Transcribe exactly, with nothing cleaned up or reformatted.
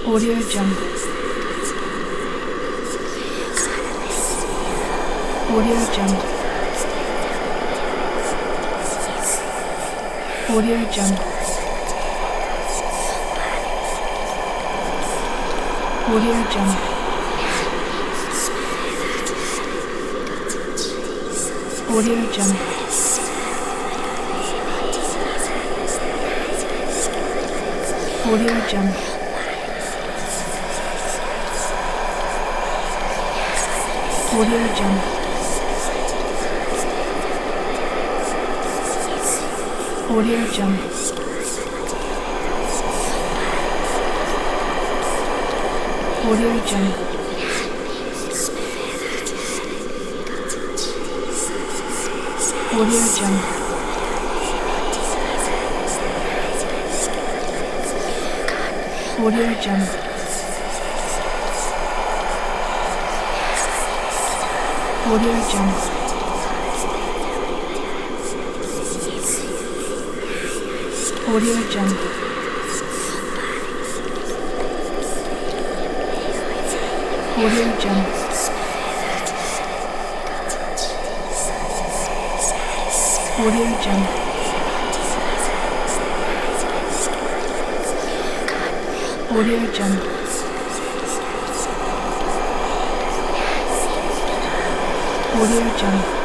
Audio Jungle. Audio Jungle. Audio Jungle. Audio Jungle. Audio Jungle. Audio Jungle. Audio Jungle. Audio Jungle. Audio Jungle. Audio Jungle. Audio Jungle. Audio Jungle. Audio Jungle. Audio Jungle. Audio Jungle. Audio Jungle. Audio Jungle.